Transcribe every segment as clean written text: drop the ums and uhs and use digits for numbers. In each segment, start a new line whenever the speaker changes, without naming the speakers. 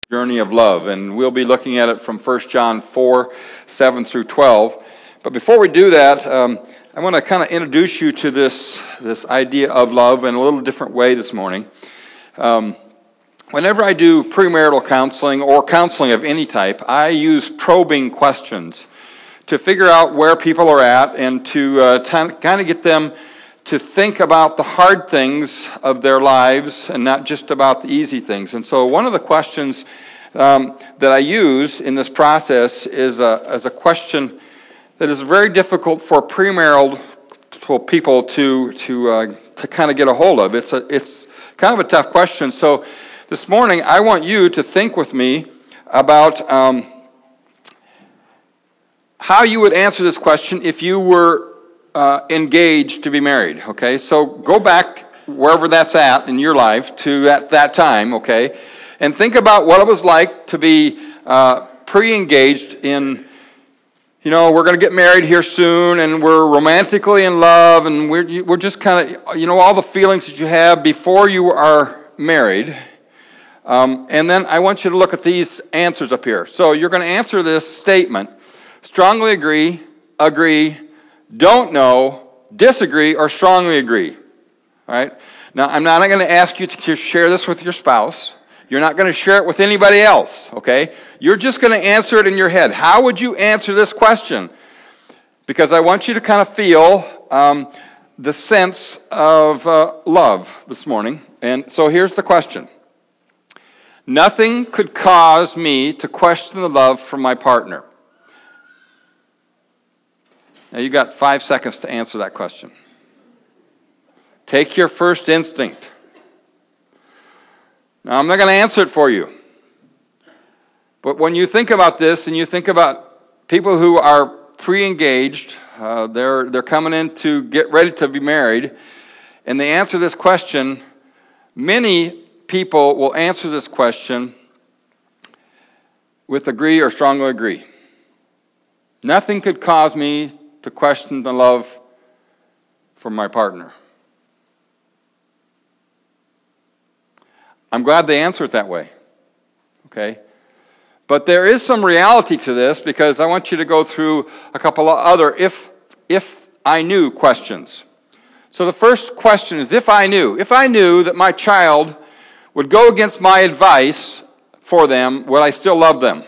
Journey of love, and we'll be looking at it from 1 John 4, 7 through 12. But before we do that, I want to kind of introduce you to this idea of love in a little different way this morning. Whenever I do premarital counseling or counseling of any type, I use probing questions to figure out where people are at and to kind of get them to think about the hard things of their lives and not just about the easy things. And so one of the questions that I use in this process is a question that is very difficult for premarital people to kind of get a hold of. It's kind of a tough question. So this morning I want you to think with me about how you would answer this question if you were engaged to be married, okay? So go back wherever that's at in your life to that time, okay? And think about what it was like to be pre-engaged in, we're going to get married here soon, and we're romantically in love, and we're just kind of, all the feelings that you have before you are married. And then I want you to look at these answers up here. So you're going to answer this statement: strongly agree, don't know, disagree, or strongly agree. All right? Now, I'm not going to ask you to share this with your spouse. You're not going to share it with anybody else, okay? You're just going to answer it in your head. How would you answer this question? Because I want you to kind of feel the sense of love this morning. And so here's the question. Nothing could cause me to question the love from my partner. Now, you got 5 seconds to answer that question. Take your first instinct. Now, I'm not going to answer it for you. But when you think about this, and you think about people who are pre-engaged, they're coming in to get ready to be married, and they answer this question, many people will answer this question with agree or strongly agree. Nothing could cause me to question the love for my partner. I'm glad they answer it that way, okay? But there is some reality to this, because I want you to go through a couple of other if I knew questions. So the first question is, if I knew that my child would go against my advice for them, would I still love them?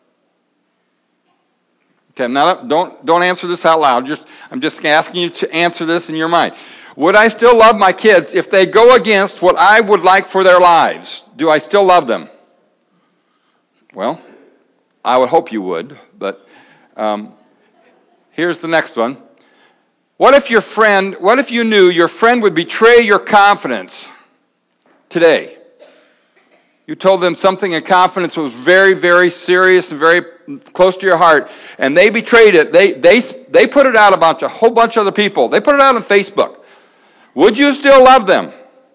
Okay, now don't answer this out loud. I'm just asking you to answer this in your mind. Would I still love my kids if they go against what I would like for their lives? Do I still love them? Well, I would hope you would, but here's the next one. What if you knew your friend would betray your confidence today? You told them something in confidence that was very, very serious and very close to your heart, and they betrayed it. They put it out about a whole bunch of other people. They put it out on Facebook. Would you still love them?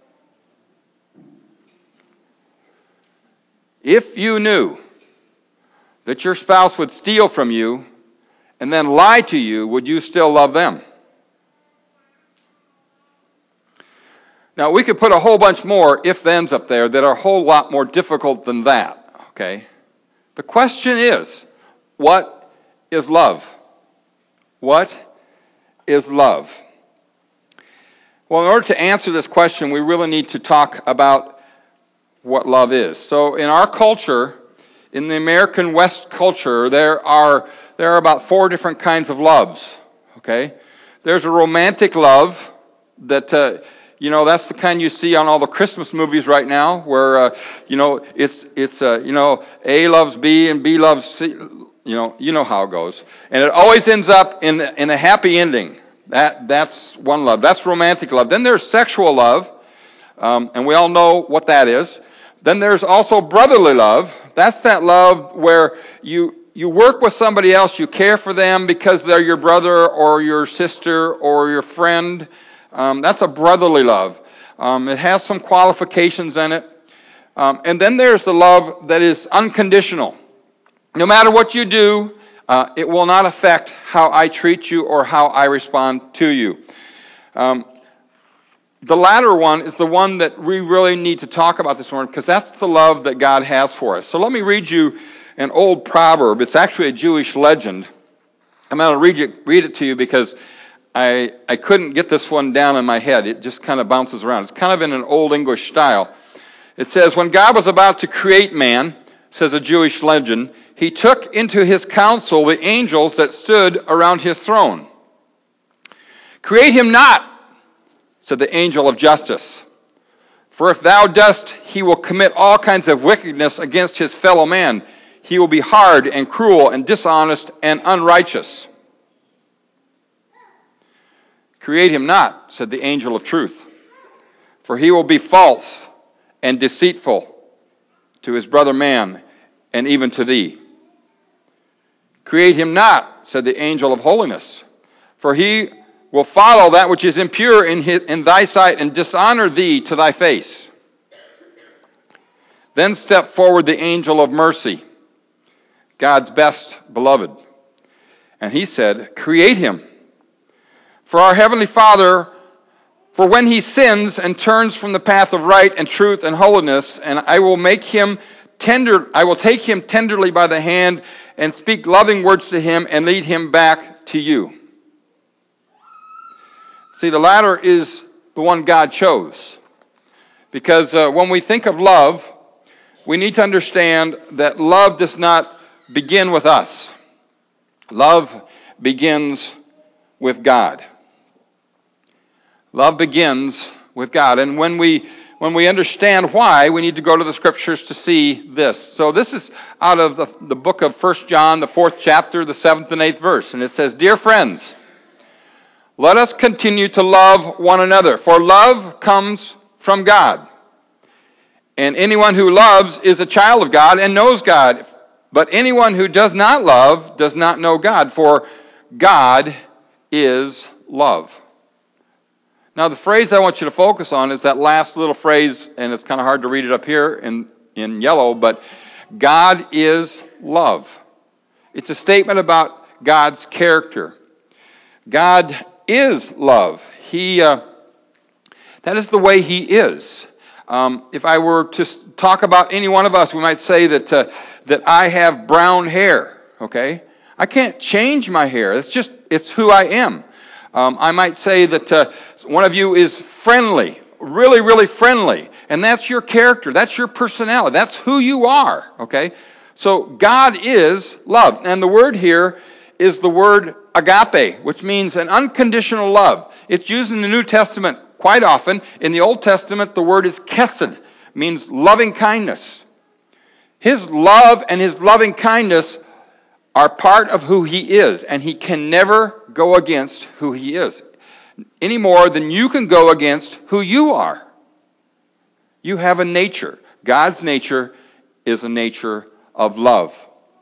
If you knew that your spouse would steal from you and then lie to you, would you still love them? Now, we could put a whole bunch more if-thens up there that are a whole lot more difficult than that, okay? The question is, what is love? What is love? Well, in order to answer this question, we really need to talk about what love is. So in our culture, in the American West culture, there are about 4 different kinds of loves, okay? There's a romantic love that, that's the kind you see on all the Christmas movies right now, where, it's A loves B and B loves C, you know how it goes. And it always ends up in a happy ending. That's one love. That's romantic love. Then there's sexual love, and we all know what that is. Then there's also brotherly love. That's that love where you work with somebody else, you care for them because they're your brother or your sister or your friend. That's a brotherly love. It has some qualifications in it. And then there's the love that is unconditional. No matter what you do, it will not affect how I treat you or how I respond to you. the latter one is the one that we really need to talk about this morning, because that's the love that God has for us. So let me read you an old proverb. It's actually a Jewish legend. I'm going to read it to you because I couldn't get this one down in my head. It just kind of bounces around. It's kind of in an old English style. It says, when God was about to create man, says a Jewish legend, he took into his counsel the angels that stood around his throne. Create him not, said the angel of justice. For if thou dost, he will commit all kinds of wickedness against his fellow man. He will be hard and cruel and dishonest and unrighteous. Create him not, said the angel of truth. For he will be false and deceitful to his brother man and even to thee. Create him not, said the angel of holiness. For he will follow that which is impure in thy sight and dishonor thee to thy face. Then stepped forward the angel of mercy, God's best beloved. And he said, create him. For our heavenly Father, for when he sins and turns from the path of right and truth and holiness, and I will take him tenderly by the hand and speak loving words to him and lead him back to you. See, the latter is the one God chose. Because when we think of love, we need to understand that love does not begin with us. Love begins with God. Love begins with God. And when we understand why, we need to go to the Scriptures to see this. So this is out of the book of 1 John, the 4th chapter, the 7th and 8th verse. And it says, dear friends, let us continue to love one another, for love comes from God. And anyone who loves is a child of God and knows God. But anyone who does not love does not know God, for God is love. Now, the phrase I want you to focus on is that last little phrase, and it's kind of hard to read it up here in yellow, but God is love. It's a statement about God's character. God is love. That is the way he is. If I were to talk about any one of us, we might say that I have brown hair, okay? I can't change my hair. It's who I am. I might say that one of you is friendly, really, really friendly, and that's your character. That's your personality. That's who you are, okay? So God is love, and the word here is the word agape, which means an unconditional love. It's used in the New Testament quite often. In the Old Testament, the word is chesed, means loving kindness. His love and his loving kindness are part of who he is, and he can never go against who he is, any more than you can go against who you are. You have a nature. God's nature is a nature of love.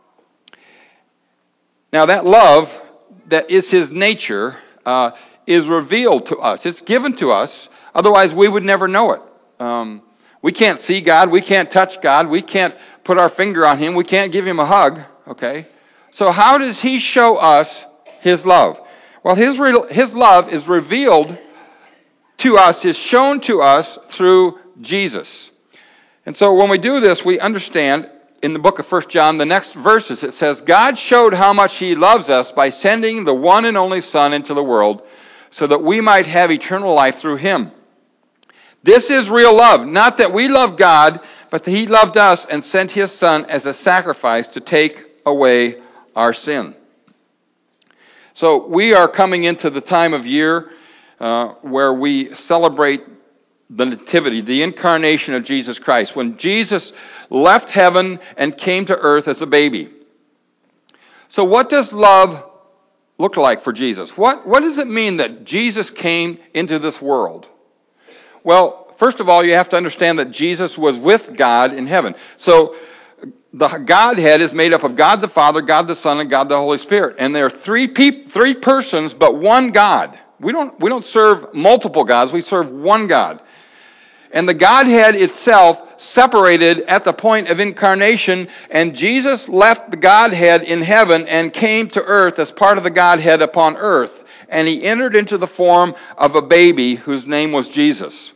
Now that love that is his nature is revealed to us. It's given to us. Otherwise, we would never know it. We can't see God. We can't touch God. We can't put our finger on him. We can't give him a hug. Okay? So how does he show us his love? Well, his love is revealed to us, is shown to us through Jesus. And so when we do this, we understand in the book of 1 John, the next verses, it says, God showed how much he loves us by sending the one and only Son into the world so that we might have eternal life through him. This is real love, not that we love God, but that he loved us and sent his Son as a sacrifice to take away our sin. So we are coming into the time of year where we celebrate the nativity, the incarnation of Jesus Christ, when Jesus left heaven and came to earth as a baby. So what does love look like for Jesus? What does it mean that Jesus came into this world? Well, first of all, you have to understand that Jesus was with God in heaven. So the Godhead is made up of God the Father, God the Son, and God the Holy Spirit. And there are three persons, but one God. We don't serve multiple gods. We serve one God. And the Godhead itself separated at the point of incarnation, and Jesus left the Godhead in heaven and came to earth as part of the Godhead upon earth. and he entered into the form of a baby whose name was Jesus.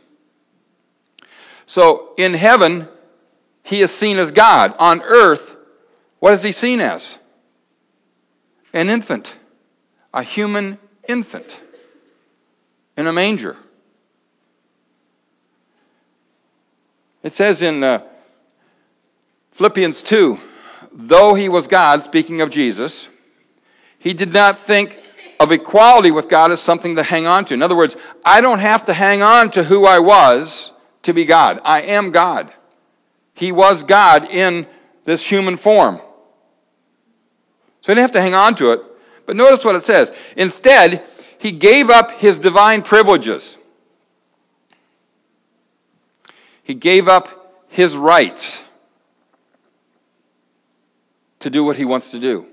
So in heaven, he is seen as God. On earth, what is he seen as? An infant, a human infant in a manger. It says in Philippians 2, though he was God, speaking of Jesus, he did not think of equality with God as something to hang on to. In other words, I don't have to hang on to who I was to be God. I am God. He was God in this human form. So he didn't have to hang on to it. But notice what it says. Instead, he gave up his divine privileges. He gave up his rights to do what he wants to do.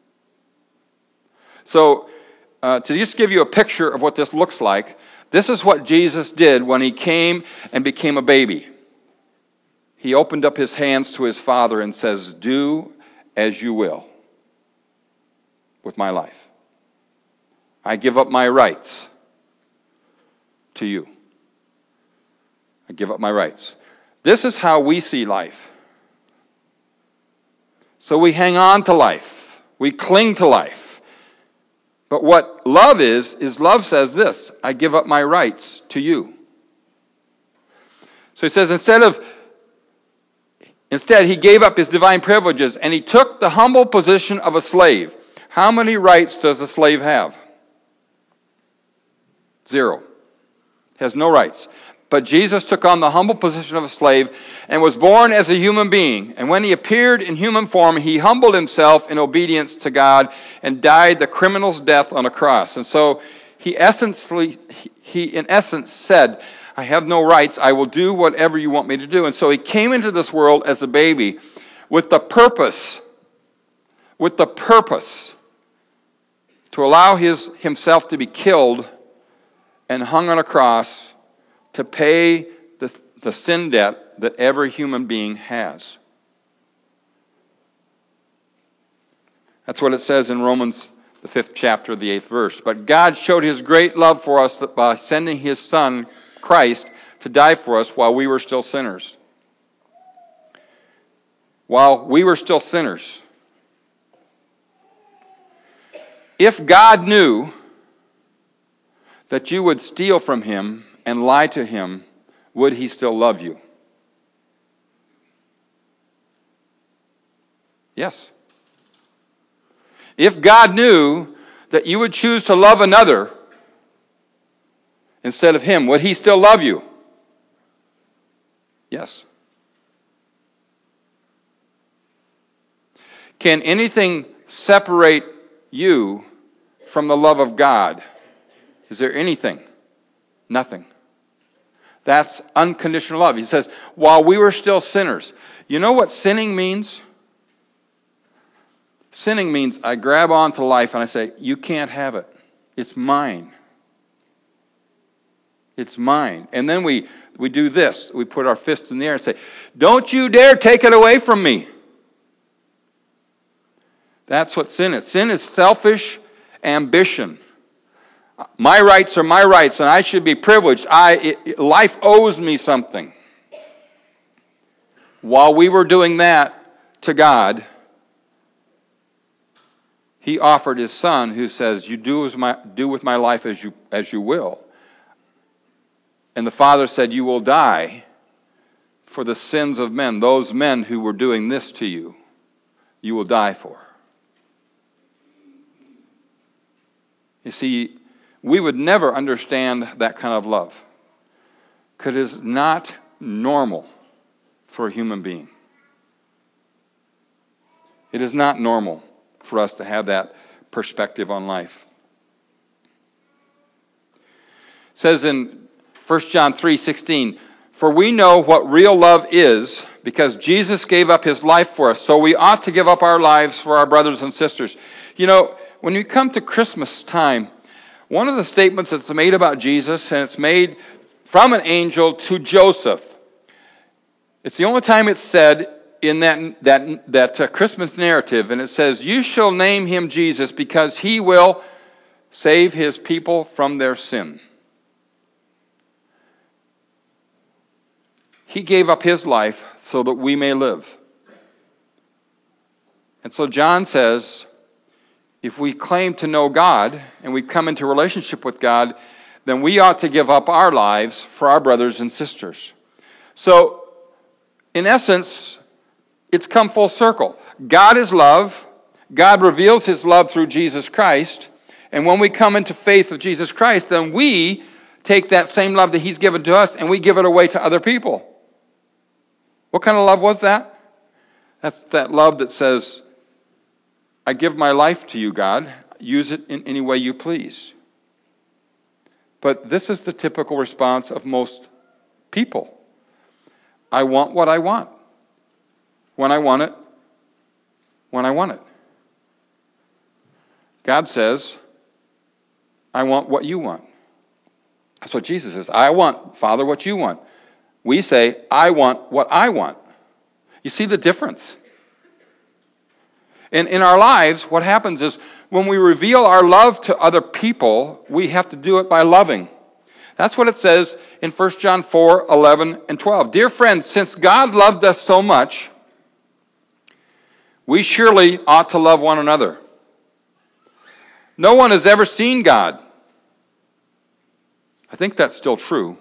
So, to just give you a picture of what this looks like, this is what Jesus did when he came and became a baby. He opened up his hands to his Father and says, do as you will with my life. I give up my rights to you. I give up my rights. This is how we see life. So we hang on to life. We cling to life. But what love is love says this, I give up my rights to you. So he says instead he gave up his divine privileges and he took the humble position of a slave. How many rights does a slave have? 0. Has no rights. But Jesus took on the humble position of a slave and was born as a human being. And when he appeared in human form, he humbled himself in obedience to God and died the criminal's death on a cross. And so he in essence said, I have no rights. I will do whatever you want me to do. And so he came into this world as a baby with the purpose to allow himself to be killed and hung on a cross to pay the sin debt that every human being has. That's what it says in Romans, the 5th chapter, the 8th verse. But God showed his great love for us by sending his Son, Christ, to die for us while we were still sinners. While we were still sinners. If God knew that you would steal from him and lie to him, would he still love you? Yes. If God knew that you would choose to love another instead of him, would he still love you? Yes. Can anything separate you from the love of God? Is there anything? Nothing. That's unconditional love. He says, while we were still sinners. You know what sinning means? Sinning means I grab onto life and I say, you can't have it. It's mine. It's mine. And then we do this. We put our fists in the air and say, don't you dare take it away from me. That's what sin is. Sin is selfish ambition. My rights are my rights, and I should be privileged. Life owes me something. While we were doing that to God, he offered his Son, who says, you do with my life as you will. And the Father said, you will die for the sins of men. Those men who were doing this to you, you will die for. You see, we would never understand that kind of love, because it is not normal for a human being. It is not normal for us to have that perspective on life. It says in 1 John 3:16, for we know what real love is because Jesus gave up his life for us, so we ought to give up our lives for our brothers and sisters. You know, when you come to Christmas time, one of the statements that's made about Jesus, and it's made from an angel to Joseph, it's the only time it's said in that Christmas narrative, and it says, you shall name him Jesus because he will save his people from their sin. He gave up his life so that we may live. And so John says, if we claim to know God and we come into relationship with God, then we ought to give up our lives for our brothers and sisters. So, in essence, it's come full circle. God is love. God reveals his love through Jesus Christ. And when we come into faith of Jesus Christ, then we take that same love that he's given to us and we give it away to other people. What kind of love was that? That's that love that says, I give my life to you, God. Use it in any way you please. But this is the typical response of most people. I want what I want. When I want it. When I want it. God says, I want what you want. That's what Jesus says. I want, Father, what you want. We say, I want what I want. You see the difference? And in our lives, what happens is when we reveal our love to other people, we have to do it by loving. That's what it says in 1 John 4, 11, and 12. Dear friends, since God loved us so much, we surely ought to love one another. No one has ever seen God. I think that's still true.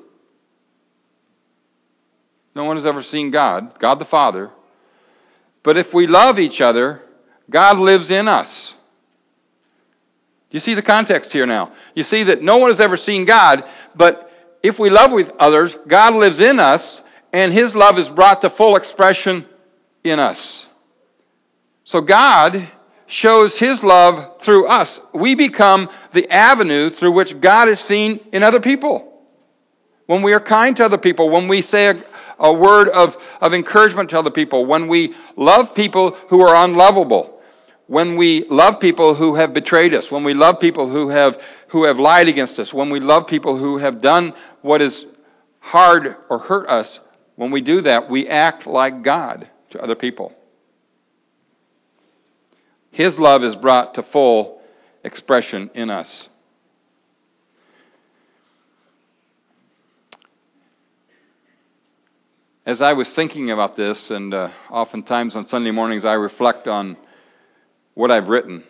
No one has ever seen God, God the Father. But if we love each other, God lives in us. You see the context here now. You see that no one has ever seen God, but if we love with others, God lives in us, and his love is brought to full expression in us. So God shows his love through us. We become the avenue through which God is seen in other people. When we are kind to other people, when we say a word of encouragement to other people, when we love people who are unlovable, when we love people who have betrayed us, when we love people who have lied against us, when we love people who have done what is hard or hurt us, when we do that, we act like God to other people. His love is brought to full expression in us. As I was thinking about this, and oftentimes on Sunday mornings I reflect on what I've written.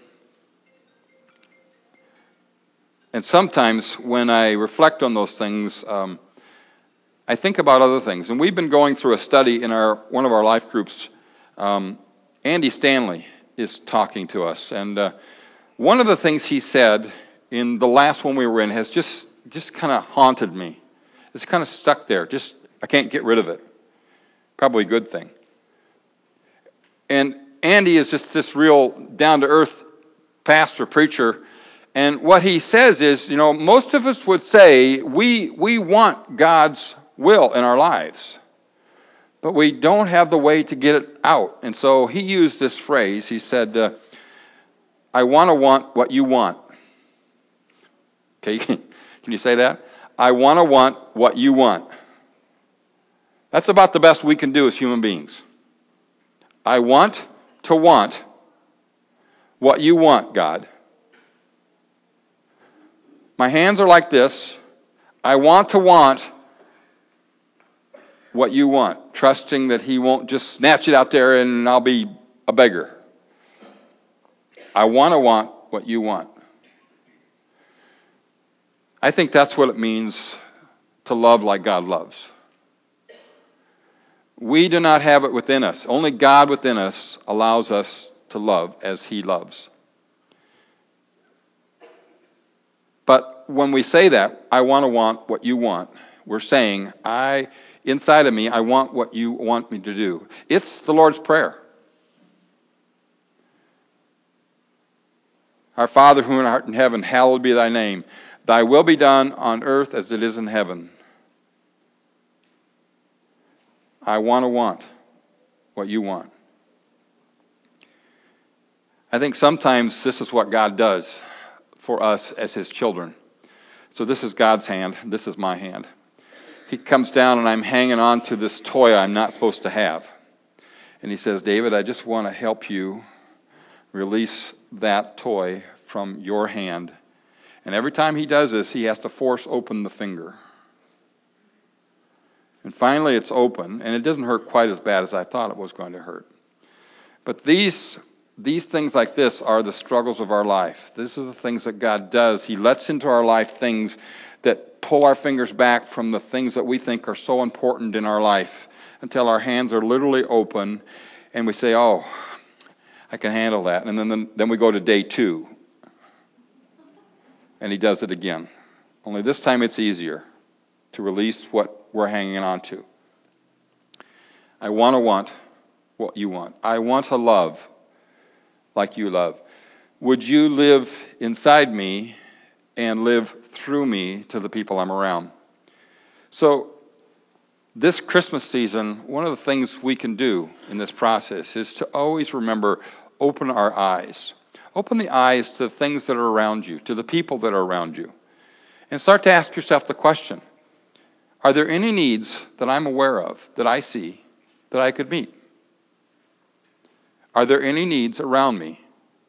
And sometimes when I reflect on those things, I think about other things. And we've been going through a study in one of our life groups. Andy Stanley is talking to us. And one of the things he said in the last one we were in has just kind of haunted me. It's kind of stuck there. I can't get rid of it. Probably a good thing. And Andy is just this real down-to-earth pastor, preacher. And what he says is, most of us would say we want God's will in our lives. But we don't have the way to get it out. And so he used this phrase. He said, I want to want what you want. Okay, can you say that? I want to want what you want. That's about the best we can do as human beings. I want to want what you want, God. My hands are like this. I want to want what you want, trusting that he won't just snatch it out there and I'll be a beggar. I want to want what you want. I think that's what it means to love like God loves. We do not have it within us. Only God within us allows us to love as he loves. But when we say that, I want to want what you want, we're saying, inside of me, I want what you want me to do. It's the Lord's Prayer. Our Father who art in heaven, hallowed be thy name. Thy will be done on earth as it is in heaven. I want to want what you want. I think sometimes this is what God does for us as his children. So this is God's hand. This is my hand. He comes down and I'm hanging on to this toy I'm not supposed to have. And he says, David, I just want to help you release that toy from your hand And every time he does this, he has to force open the finger. And finally it's open, and it doesn't hurt quite as bad as I thought it was going to hurt. But these things like this are the struggles of our life. These are the things that God does. He lets into our life things that pull our fingers back from the things that we think are so important in our life until our hands are literally open and we say, oh, I can handle that. And then we go to day 2. And he does it again. Only this time it's easier to release what we're hanging on to. I want what you want. I want to love like you love. Would you live inside me and live through me to the people I'm around? So this Christmas season, one of the things we can do in this process is to always remember, open our eyes. Open the eyes to the things that are around you, to the people that are around you. And start to ask yourself the question, are there any needs that I'm aware of, that I see, that I could meet? Are there any needs around me?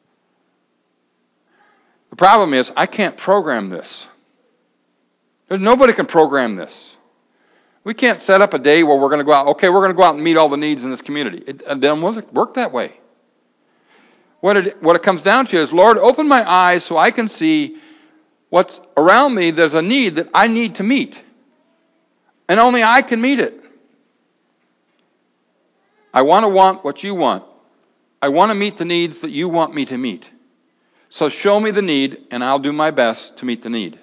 The problem is, I can't program this. Nobody can program this. We can't set up a day where we're going to go out, okay, we're going to go out and meet all the needs in this community. It doesn't work that way. What it comes down to is, Lord, open my eyes so I can see what's around me. There's a need that I need to meet. And only I can meet it. I want what you want. I want to meet the needs that you want me to meet. So show me the need, and I'll do my best to meet the need.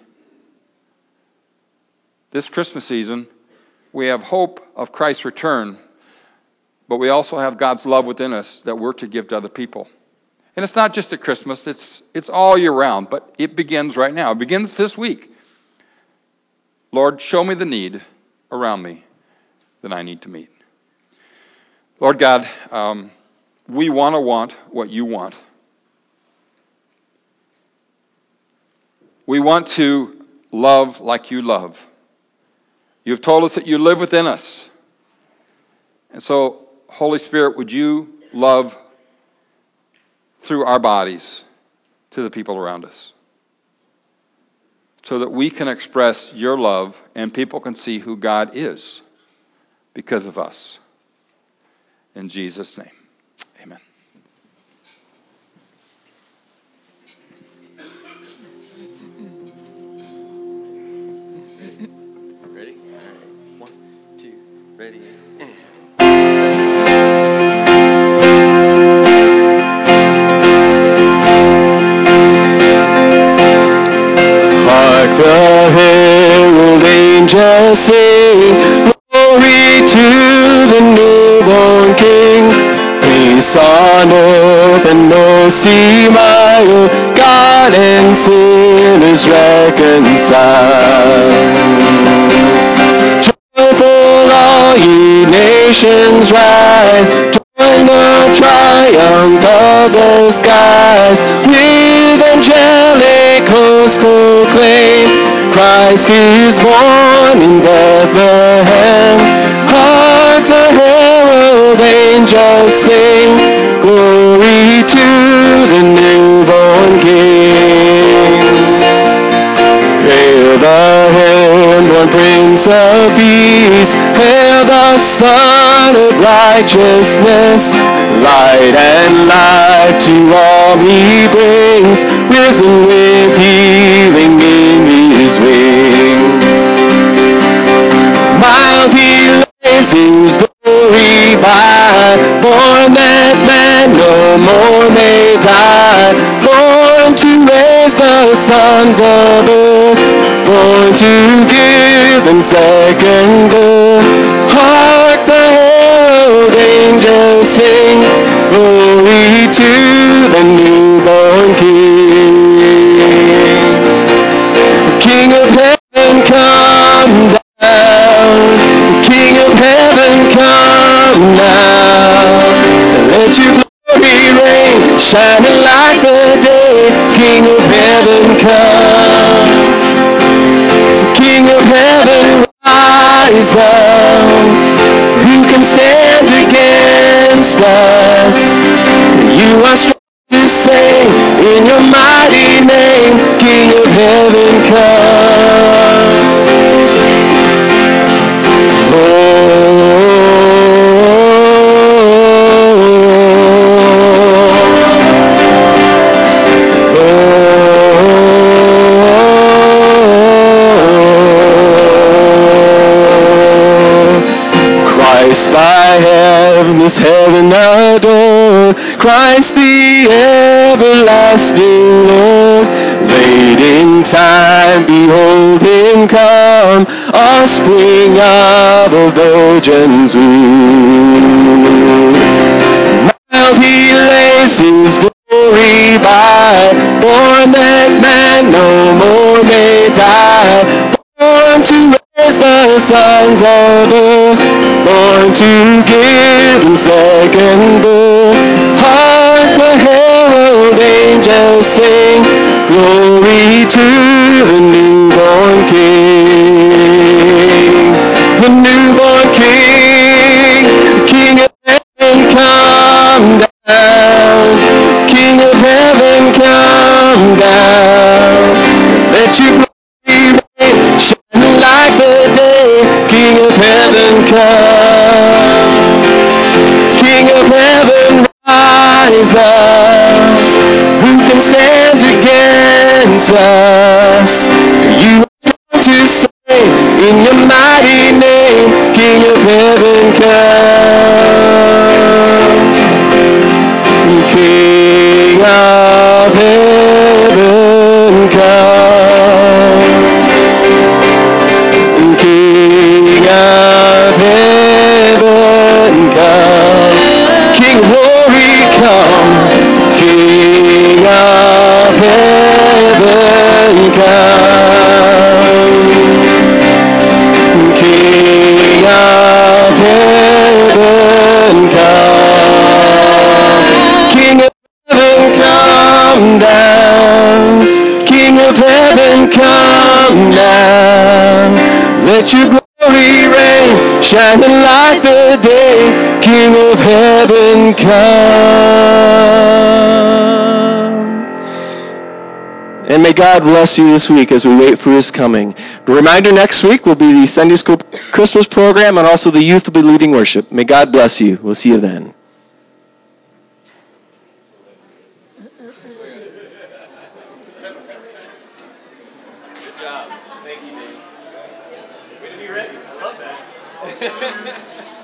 This Christmas season, we have hope of Christ's return, but we also have God's love within us that we're to give to other people. And it's not just at Christmas, it's all year round, but it begins right now. It begins this week. Lord, show me the need around me that I need to meet. Lord God, we want to want what you want. We want to love like you love. You've told us that you live within us. And so, Holy Spirit, would you love through our bodies to the people around us, so that we can express your love and people can see who God is because of us. In Jesus' name, amen.
Ready? All right. 1, 2, ready. Hark the herald angels sing, glory to the newborn King. Peace on earth and mercy mild, God and sinners reconciled. Joyful all ye nations rise, join the triumph of the skies. With angelic hosts proclaim, Christ is born in Bethlehem. Hark the herald angels sing, glory to the newborn King. Hail the hand-born Prince of Peace, hail the Son of Righteousness. Light and life to all he brings, risen with healing in his wing. Mild he lays his glory by, born that man no more may die, born to raise the sons of earth, born to give them second birth. Hark the herald angels sing, glory to the newborn King. King of heaven, come down. King of heaven, come now. Let your glory reign, shining like the day. King of heaven, come. King of heaven, rise up. Who can stand against us? You are strong to save in your mighty name. King of heaven, angels heaven adore. Christ the everlasting Lord. Late in time, behold him come, offspring of a virgin's womb. Mild he lays his glory by, born that man no more may die, born to raise the sons of earth, born to give him second birth. Hark the herald angels sing, glory to the newborn King. The newborn King, the King of heaven come down. King of heaven come down. Let your glory reign, shining like the day. King of heaven come. King of heaven rise up. Who can stand against us? You are strong to save in your mighty name. King of heaven come. King of heaven come. King of heaven come. King glory come. King of heaven come. King of heaven come. King of heaven come down. King of heaven come down. Let your glory reign, shining like the day. King of heaven come. And may God bless you this week as we wait for his coming. The reminder, next week will be the Sunday School Christmas program, and also the youth will be leading worship. May God bless you. We'll see you then.
Good job. Thank you, Dave. Way to be ready. I love that.